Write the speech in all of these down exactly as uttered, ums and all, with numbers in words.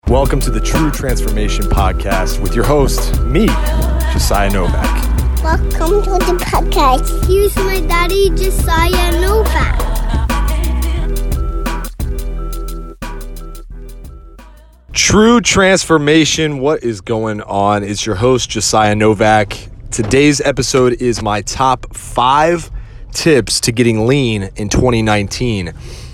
Welcome to the True Transformation Podcast with your host, me, Josiah Novak. Welcome to the podcast. Here's my daddy, Josiah Novak. True Transformation, what is going on? It's your host, Josiah Novak. Today's episode is my top five tips to getting lean in twenty nineteen.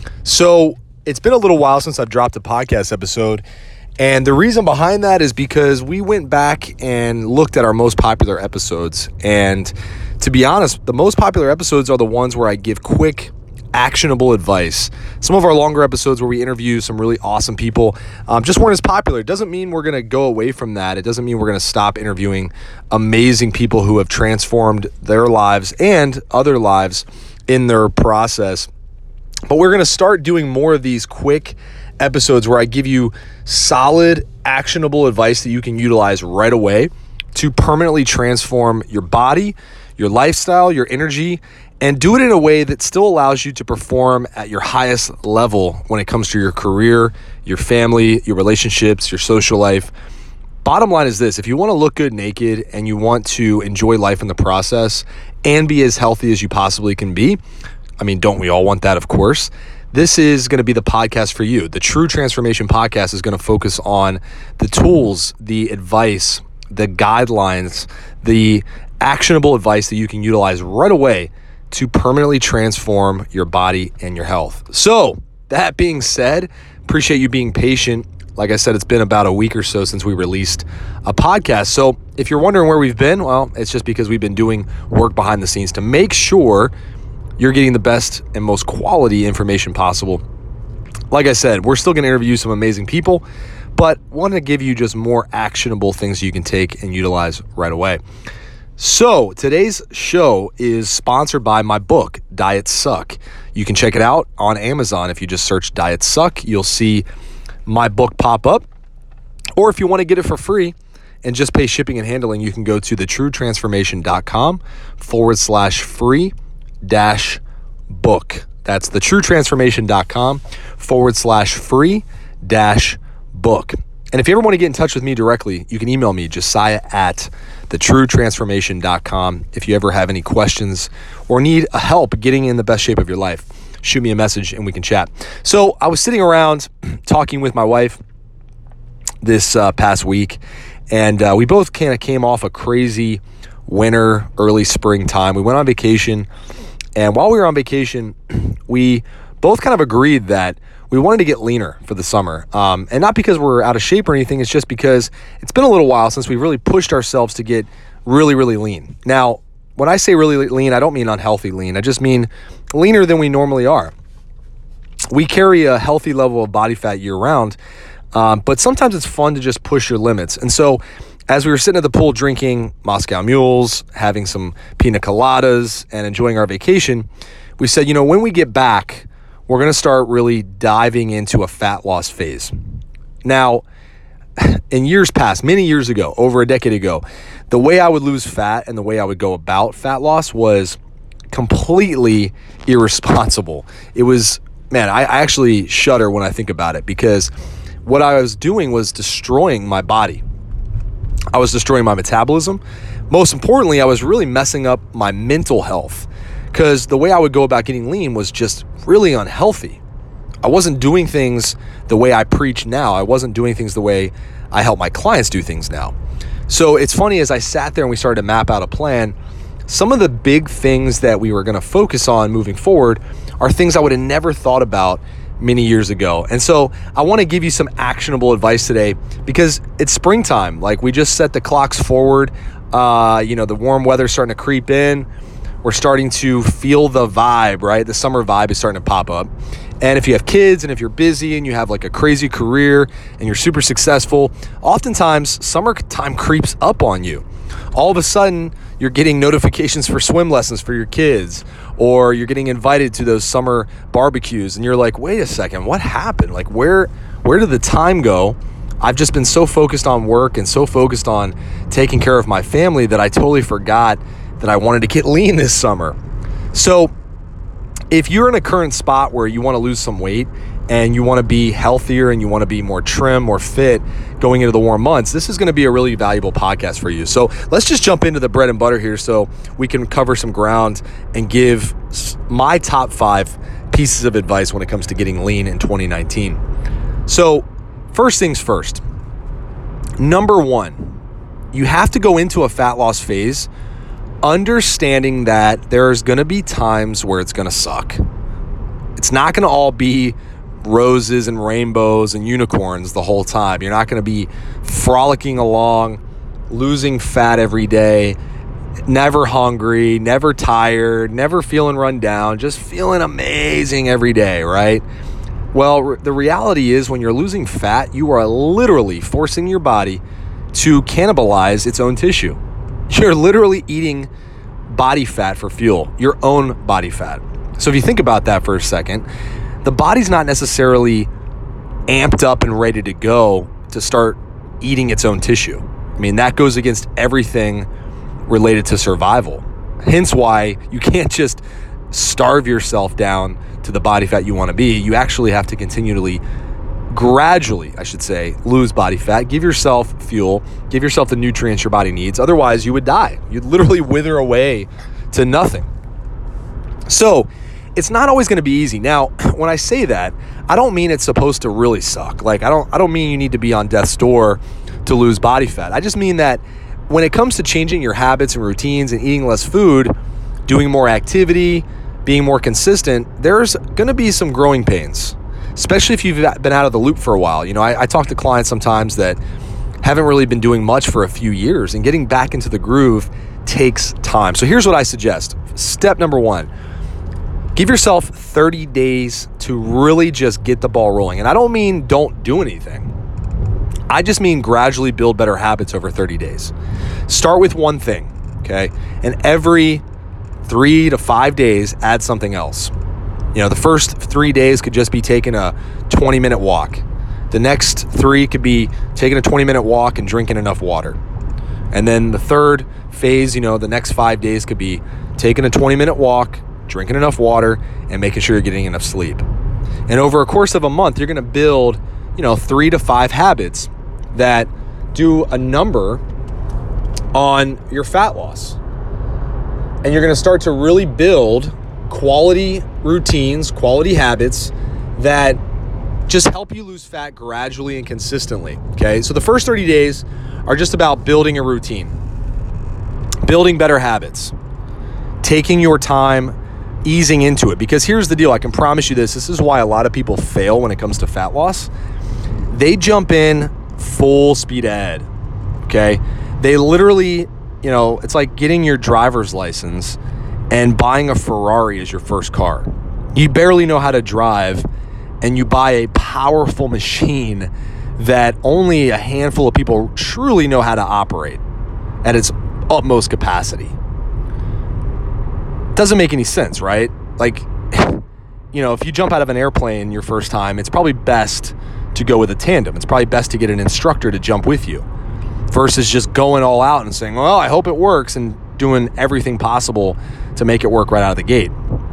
So it's been a little while since I've dropped a podcast episode. And the reason behind that is because we went back and looked at our most popular episodes. And to be honest, the most popular episodes are the ones where I give quick, actionable advice. Some of our longer episodes where we interview some really awesome people um, just weren't as popular. It doesn't mean we're going to go away from that. It doesn't mean we're going to stop interviewing amazing people who have transformed their lives and other lives in their process. But we're going to start doing more of these quick episodes where I give you solid, actionable advice that you can utilize right away to permanently transform your body, your lifestyle, your energy, and do it in a way that still allows you to perform at your highest level when it comes to your career, your family, your relationships, your social life. Bottom line is this: if you want to look good naked and you want to enjoy life in the process and be as healthy as you possibly can be, I mean, don't we all want that, of course? This is going to be the podcast for you. The True Transformation Podcast is going to focus on the tools, the advice, the guidelines, the actionable advice that you can utilize right away to permanently transform your body and your health. So that being said, appreciate you being patient. Like I said, it's been about a week or so since we released a podcast. So if you're wondering where we've been, well, it's just because we've been doing work behind the scenes to make sure you're getting the best and most quality information possible. Like I said, we're still going to interview some amazing people, but want to give you just more actionable things you can take and utilize right away. So today's show is sponsored by my book, Diet Suck. You can check it out on Amazon. If you just search Diet Suck, you'll see my book pop up. Or if you want to get it for free and just pay shipping and handling, you can go to thetruetransformation.com forward slash free dash book. That's thetruetransformation.com forward slash free dash book. And if you ever want to get in touch with me directly, you can email me, Josiah at thetruetransformation dot com. If you ever have any questions or need a help getting in the best shape of your life, shoot me a message and we can chat. So I was sitting around talking with my wife this uh, past week, and uh, we both kind of came off a crazy winter, early spring time. We went on vacation. And while we were on vacation, we both kind of agreed that we wanted to get leaner for the summer. Um, and not because we're out of shape or anything. It's just because it's been a little while since we really pushed ourselves to get really, really lean. Now, when I say really lean, I don't mean unhealthy lean. I just mean leaner than we normally are. We carry a healthy level of body fat year round, um, but sometimes it's fun to just push your limits. And so as we were sitting at the pool drinking Moscow Mules, having some pina coladas, and enjoying our vacation, we said, you know, when we get back, we're going to start really diving into a fat loss phase. Now, in years past, many years ago, over a decade ago, the way I would lose fat and the way I would go about fat loss was completely irresponsible. It was, man, I, I actually shudder when I think about it, because what I was doing was destroying my body. I was destroying my metabolism. Most importantly, I was really messing up my mental health, because the way I would go about getting lean was just really unhealthy. I wasn't doing things the way I preach now. I wasn't doing things the way I help my clients do things now. So it's funny, as I sat there and we started to map out a plan, some of the big things that we were going to focus on moving forward are things I would have never thought about many years ago. And so I want to give you some actionable advice today, because it's springtime. Like, we just set the clocks forward. Uh, you know, the warm weather's starting to creep in. We're starting to feel the vibe, right? The summer vibe is starting to pop up. And if you have kids and if you're busy and you have like a crazy career and you're super successful, oftentimes summertime creeps up on you. All of a sudden, you're getting notifications for swim lessons for your kids, or you're getting invited to those summer barbecues, and you're like, wait a second, what happened? Like, where where did the time go? I've just been so focused on work and so focused on taking care of my family that I totally forgot that I wanted to get lean this summer. So if you're in a current spot where you want to lose some weight and you want to be healthier and you want to be more trim, more fit going into the warm months, this is going to be a really valuable podcast for you. So let's just jump into the bread and butter here so we can cover some ground and give my top five pieces of advice when it comes to getting lean in twenty nineteen. So first things first, number one, you have to go into a fat loss phase understanding that there's going to be times where it's going to suck. It's not going to all be roses and rainbows and unicorns the whole time. You're not going to be frolicking along, losing fat every day, never hungry, never tired, never feeling run down, just feeling amazing every day, right? Well, the reality is when you're losing fat, you are literally forcing your body to cannibalize its own tissue. You're literally eating body fat for fuel, your own body fat. So if you think about that for a second, the body's not necessarily amped up and ready to go to start eating its own tissue. I mean, that goes against everything related to survival. Hence why you can't just starve yourself down to the body fat you want to be. You actually have to continually, gradually, I should say, lose body fat, give yourself fuel, give yourself the nutrients your body needs. Otherwise, you would die. You'd literally wither away to nothing. So it's not always going to be easy. Now, when I say that, I don't mean it's supposed to really suck. Like, I don't I don't mean you need to be on death's door to lose body fat. I just mean that when it comes to changing your habits and routines and eating less food, doing more activity, being more consistent, there's going to be some growing pains, especially if you've been out of the loop for a while. You know, I, I talk to clients sometimes that haven't really been doing much for a few years, and getting back into the groove takes time. So here's what I suggest. Step number one, give yourself thirty days to really just get the ball rolling. And I don't mean don't do anything. I just mean gradually build better habits over thirty days. Start with one thing, okay? And every three to five days, add something else. You know, the first three days could just be taking a twenty minute walk. The next three could be taking a twenty minute walk and drinking enough water. And then the third phase, you know, the next five days could be taking a twenty minute walk, drinking enough water, and making sure you're getting enough sleep. And over a course of a month, you're going to build, you know, three to five habits that do a number on your fat loss. And you're going to start to really build quality routines, quality habits that just help you lose fat gradually and consistently, okay? So the first thirty days are just about building a routine, building better habits, taking your time, easing into it. Because here's the deal, I can promise you this, this is why a lot of people fail when it comes to fat loss. They jump in full speed ahead, okay? They literally, you know, it's like getting your driver's license and buying a Ferrari as your first car. You barely know how to drive, and you buy a powerful machine that only a handful of people truly know how to operate at its utmost capacity. Doesn't make any sense, right? Like, you know, if you jump out of an airplane your first time, it's probably best to go with a tandem. It's probably best to get an instructor to jump with you versus just going all out and saying, well, I hope it works, and doing everything possible to make it work right out of the gate.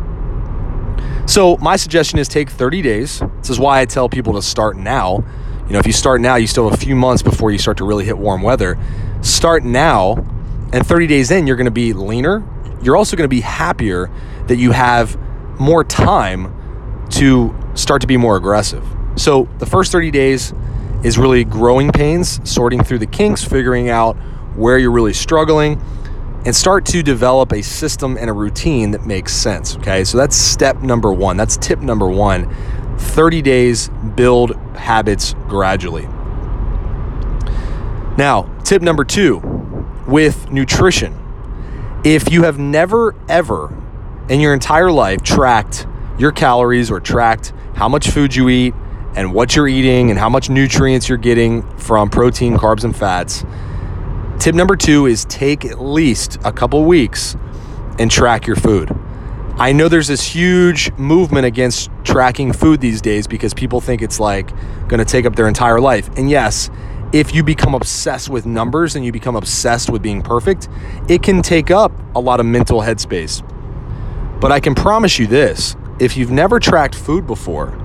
So my suggestion is take thirty days. This is why I tell people to start now. You know, if you start now, you still have a few months before you start to really hit warm weather. Start now, and thirty days in, you're going to be leaner. You're also going to be happier that you have more time to start to be more aggressive. So the first thirty days is really growing pains, sorting through the kinks, figuring out where you're really struggling, and start to develop a system and a routine that makes sense, okay? So that's step number one. That's tip number one. thirty days, build habits gradually. Now, tip number two, with nutrition. If you have never, ever in your entire life tracked your calories or tracked how much food you eat and what you're eating and how much nutrients you're getting from protein, carbs, and fats, tip number two is take at least a couple weeks and track your food. I know there's this huge movement against tracking food these days because people think it's like going to take up their entire life. And yes, if you become obsessed with numbers and you become obsessed with being perfect, it can take up a lot of mental headspace. But I can promise you this, if you've never tracked food before,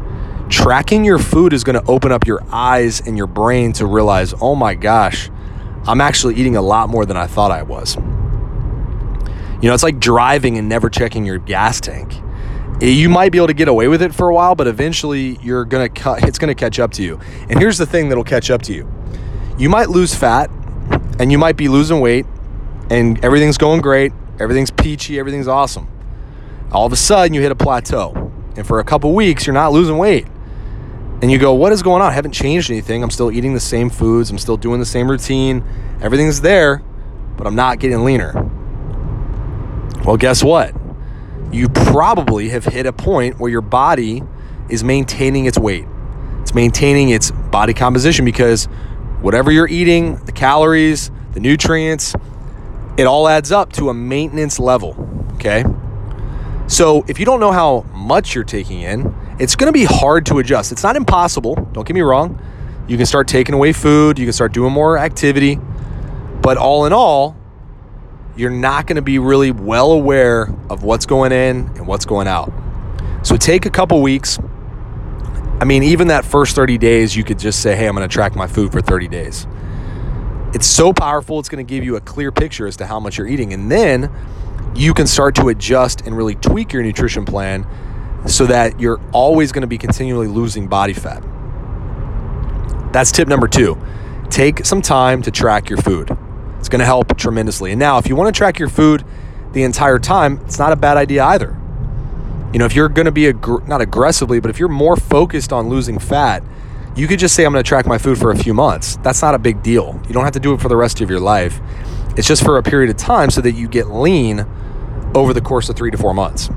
Tracking your food is going to open up your eyes and your brain to realize, oh my gosh, I'm actually eating a lot more than I thought I was. You know, it's like driving and never checking your gas tank. You might be able to get away with it for a while, but eventually you're gonna cut, it's gonna catch up to you. And here's the thing that'll catch up to you. You might lose fat and you might be losing weight and everything's going great, everything's peachy, everything's awesome. All of a sudden you hit a plateau and for a couple weeks you're not losing weight. And you go, what is going on? I haven't changed anything. I'm still eating the same foods. I'm still doing the same routine. Everything's there, but I'm not getting leaner. Well, guess what? You probably have hit a point where your body is maintaining its weight. It's maintaining its body composition because whatever you're eating, the calories, the nutrients, it all adds up to a maintenance level, okay? So if you don't know how much you're taking in, it's going to be hard to adjust. It's not impossible, don't get me wrong. You can start taking away food, you can start doing more activity, but all in all, you're not going to be really well aware of what's going in and what's going out. So take a couple weeks. I mean, even that first thirty days, you could just say, hey, I'm going to track my food for thirty days. It's so powerful, it's going to give you a clear picture as to how much you're eating. And then you can start to adjust and really tweak your nutrition plan so that you're always going to be continually losing body fat. That's tip number two. Take some time to track your food. It's going to help tremendously. And now, if you want to track your food the entire time, it's not a bad idea either. You know, if you're going to be, ag- not aggressively, but if you're more focused on losing fat, you could just say, I'm going to track my food for a few months. That's not a big deal. You don't have to do it for the rest of your life. It's just for a period of time so that you get lean over the course of three to four months.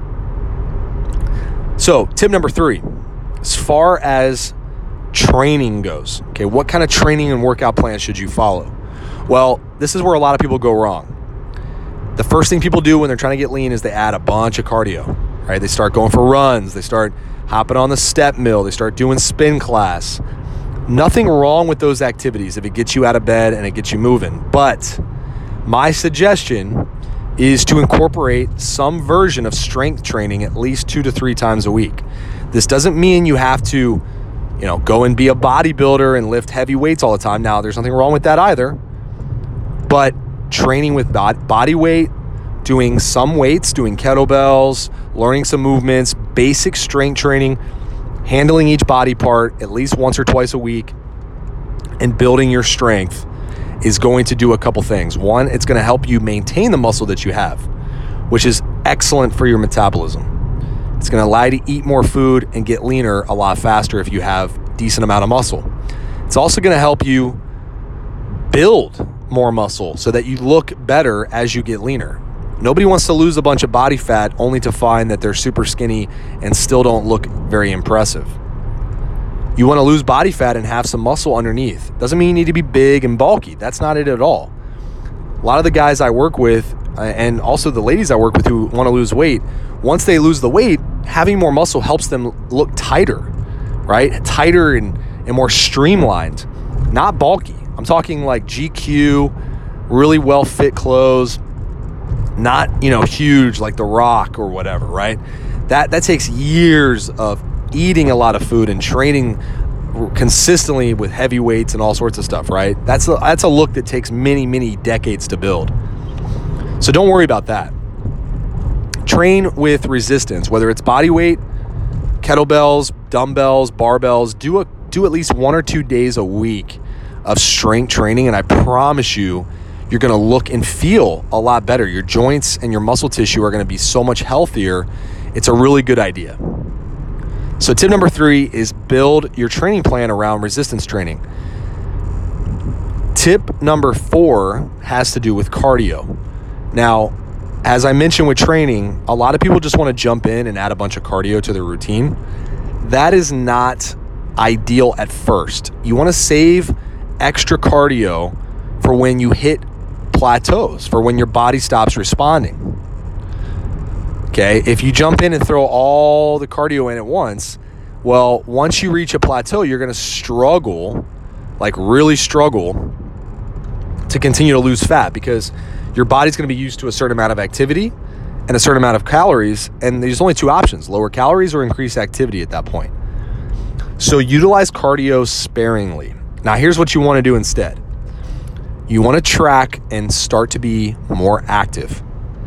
So, tip number three, as far as training goes, okay, what kind of training and workout plan should you follow? Well, this is where a lot of people go wrong. The first thing people do when they're trying to get lean is they add a bunch of cardio, right? They start going for runs. They start hopping on the step mill. They start doing spin class. Nothing wrong with those activities if it gets you out of bed and it gets you moving. But my suggestion is to incorporate some version of strength training at least two to three times a week. This doesn't mean you have to, you know, go and be a bodybuilder and lift heavy weights all the time. Now, there's nothing wrong with that either. But training with body weight, doing some weights, doing kettlebells, learning some movements, basic strength training, handling each body part at least once or twice a week, and building your strength is going to do a couple things. One, it's going to help you maintain the muscle that you have, which is excellent for your metabolism. It's going to allow you to eat more food and get leaner a lot faster if you have a decent amount of muscle. It's also going to help you build more muscle so that you look better as you get leaner. Nobody wants to lose a bunch of body fat only to find that they're super skinny and still don't look very impressive. You want to lose body fat and have some muscle underneath. Doesn't mean you need to be big and bulky. That's not it at all. A lot of the guys I work with, uh, and also the ladies I work with who want to lose weight, once they lose the weight, having more muscle helps them look tighter, right? Tighter and, and more streamlined, not bulky. I'm talking like G Q, really well fit clothes, not, you know, huge like The Rock or whatever, right? That that takes years of eating a lot of food and training consistently with heavy weights and all sorts of stuff, right? That's a, that's a look that takes many, many decades to build. So don't worry about that. Train with resistance, whether it's body weight, kettlebells, dumbbells, barbells. Do a do at least one or two days a week of strength training, and I promise you, you're going to look and feel a lot better. Your joints and your muscle tissue are going to be so much healthier. It's a really good idea. So tip number three is build your training plan around resistance training. Tip number four has to do with cardio. Now, as I mentioned with training, a lot of people just want to jump in and add a bunch of cardio to their routine. That is not ideal at first. You want to save extra cardio for when you hit plateaus, for when your body stops responding. Okay, if you jump in and throw all the cardio in at once, well, once you reach a plateau, you're going to struggle, like really struggle, to continue to lose fat because your body's going to be used to a certain amount of activity and a certain amount of calories, and there's only two options, lower calories or increase activity at that point. So utilize cardio sparingly. Now, here's what you want to do instead. You want to track and start to be more active.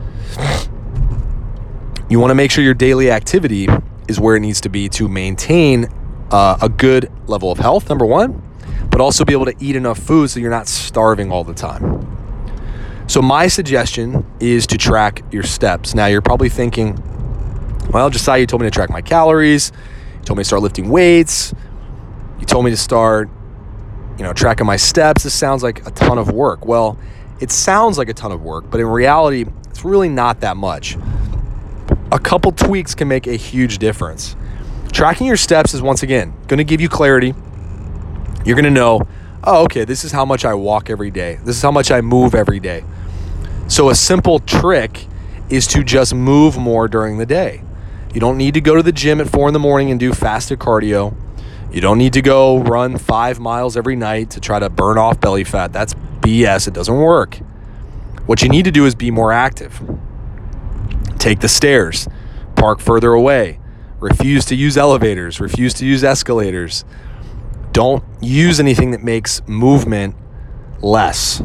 You want to make sure your daily activity is where it needs to be to maintain uh, a good level of health, number one, but also be able to eat enough food so you're not starving all the time. So my suggestion is to track your steps. Now, you're probably thinking, well, Josiah, you told me to track my calories. You told me to start lifting weights. You told me to start, you know, tracking my steps. This sounds like a ton of work. Well, it sounds like a ton of work, but in reality, it's really not that much. A couple tweaks can make a huge difference. Tracking your steps is, once again, going to give you clarity. You're going to know, oh, okay, this is how much I walk every day. This is how much I move every day. So a simple trick is to just move more during the day. You don't need to go to the gym at four in the morning and do fasted cardio. You don't need to go run five miles every night to try to burn off belly fat. That's B S. It doesn't work. What you need to do is be more active. Take the stairs. Park further away. Refuse to use elevators. Refuse to use escalators. Don't use anything that makes movement less.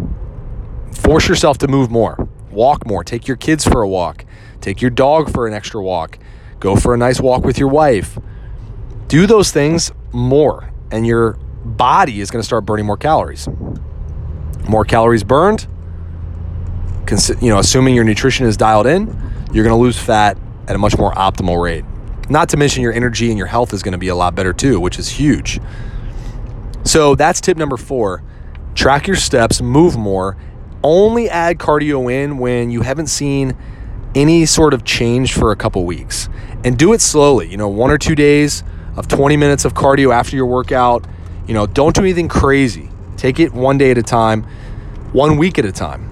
Force yourself to move more. Walk more. Take your kids for a walk. Take your dog for an extra walk. Go for a nice walk with your wife. Do those things more, and your body is going to start burning more calories. More calories burned, you know, assuming your nutrition is dialed in, you're going to lose fat at a much more optimal rate. Not to mention your energy and your health is going to be a lot better too, which is huge. So that's tip number four. Track your steps, move more. Only add cardio in when you haven't seen any sort of change for a couple weeks. And do it slowly, you know, one or two days of twenty minutes of cardio after your workout. You know, don't do anything crazy. Take it one day at a time, one week at a time.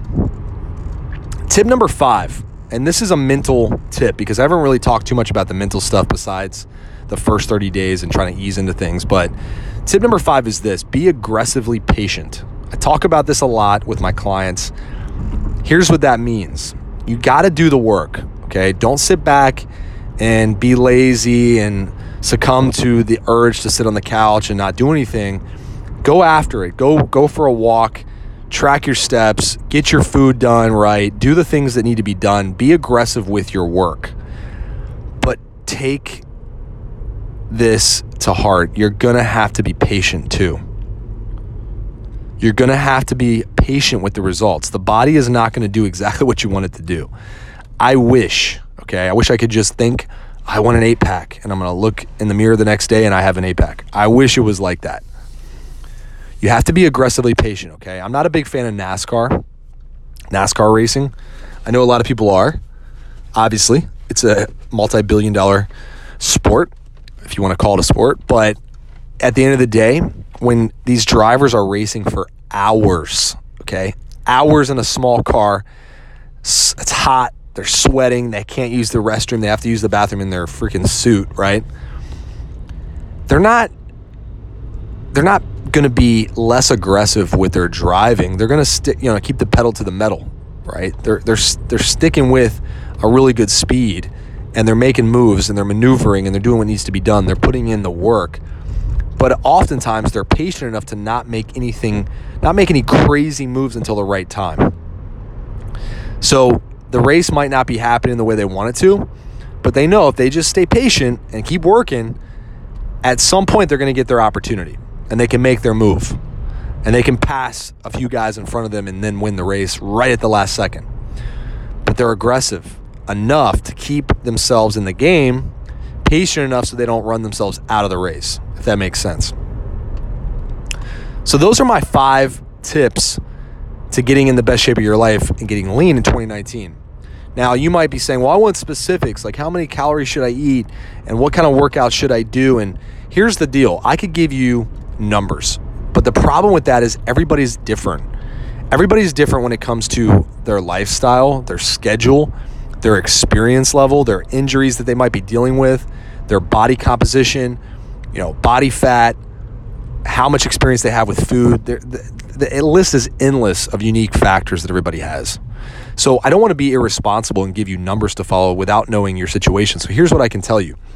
Tip number five, and this is a mental tip because I haven't really talked too much about the mental stuff besides the first thirty days and trying to ease into things. But tip number five is this: be aggressively patient. I talk about this a lot with my clients. Here's what that means. You got to do the work, okay? Don't sit back and be lazy and succumb to the urge to sit on the couch and not do anything. Go after it. Go go for a walk. Track your steps. Get your food done right. Do the things that need to be done. Be aggressive with your work. But take this to heart. You're going to have to be patient too. You're going to have to be patient with the results. The body is not going to do exactly what you want it to do. I wish, okay, I wish I could just think, I want an eight pack, and I'm going to look in the mirror the next day and I have an eight pack. I wish it was like that. You have to be aggressively patient, okay? I'm not a big fan of NASCAR, NASCAR racing. I know a lot of people are. Obviously, it's a multi-billion dollar sport, if you want to call it a sport. But at the end of the day, when these drivers are racing for hours, okay, hours in a small car, it's hot, they're sweating, they can't use the restroom, they have to use the bathroom in their freaking suit, right? They're not, they're not going to be less aggressive with their driving. They're going to stick, you know, keep the pedal to the metal, right? They're they're they're sticking with a really good speed, and they're making moves and they're maneuvering and they're doing what needs to be done. They're putting in the work. But oftentimes they're patient enough to not make anything, not make any crazy moves until the right time. So the race might not be happening the way they want it to, but they know if they just stay patient and keep working, at some point they're going to get their opportunity and they can make their move and they can pass a few guys in front of them and then win the race right at the last second. But they're aggressive enough to keep themselves in the game, patient enough so they don't run themselves out of the race, if that makes sense. So those are my five tips to getting in the best shape of your life and getting lean in twenty nineteen. Now, you might be saying, well, I want specifics, like how many calories should I eat and what kind of workouts should I do? And here's the deal. I could give you numbers, but the problem with that is everybody's different. Everybody's different when it comes to their lifestyle, their schedule, their experience level, their injuries that they might be dealing with, their body composition, you know, body fat, how much experience they have with food. The, the, the list is endless of unique factors that everybody has. So I don't want to be irresponsible and give you numbers to follow without knowing your situation. So here's what I can tell you.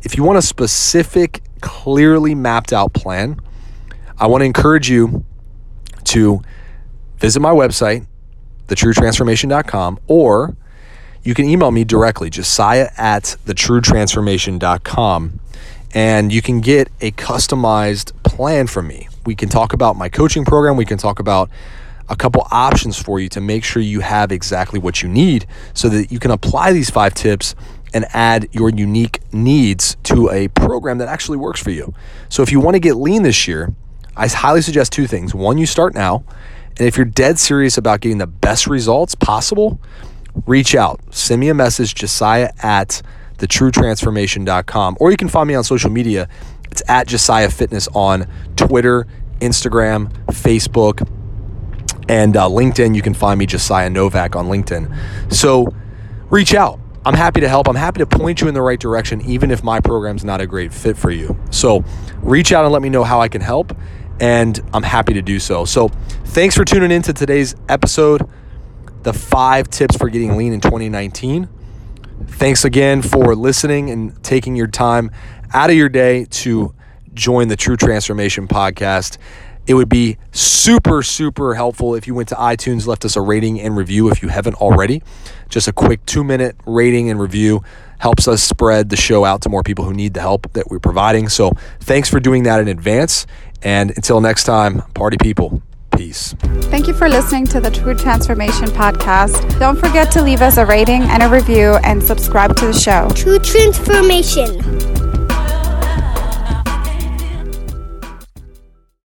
if you want a specific, clearly mapped out plan, I want to encourage you to visit my website, the true transformation dot com, or you can email me directly, Josiah at the true transformation dot com, and you can get a customized plan from me. We can talk about my coaching program. We can talk about a couple options for you to make sure you have exactly what you need so that you can apply these five tips and add your unique needs to a program that actually works for you. So if you want to get lean this year, I highly suggest two things. One, you start now. And if you're dead serious about getting the best results possible, reach out. Send me a message, Josiah at the true transformation dot com. Or you can find me on social media. It's at Josiah Fitness on Twitter, Instagram, Facebook, and uh, LinkedIn. You can find me, Josiah Novak, on LinkedIn. So reach out. I'm happy to help. I'm happy to point you in the right direction, even if my program's not a great fit for you. So reach out and let me know how I can help, and I'm happy to do so. So thanks for tuning in to today's episode, the five tips for getting lean in twenty nineteen. Thanks again for listening and taking your time out of your day to join the True Transformation Podcast. It would be super, super helpful if you went to iTunes, left us a rating and review if you haven't already. Just a quick two-minute rating and review helps us spread the show out to more people who need the help that we're providing. So thanks for doing that in advance. And until next time, party people, peace. Thank you for listening to the True Transformation Podcast. Don't forget to leave us a rating and a review and subscribe to the show. True transformation.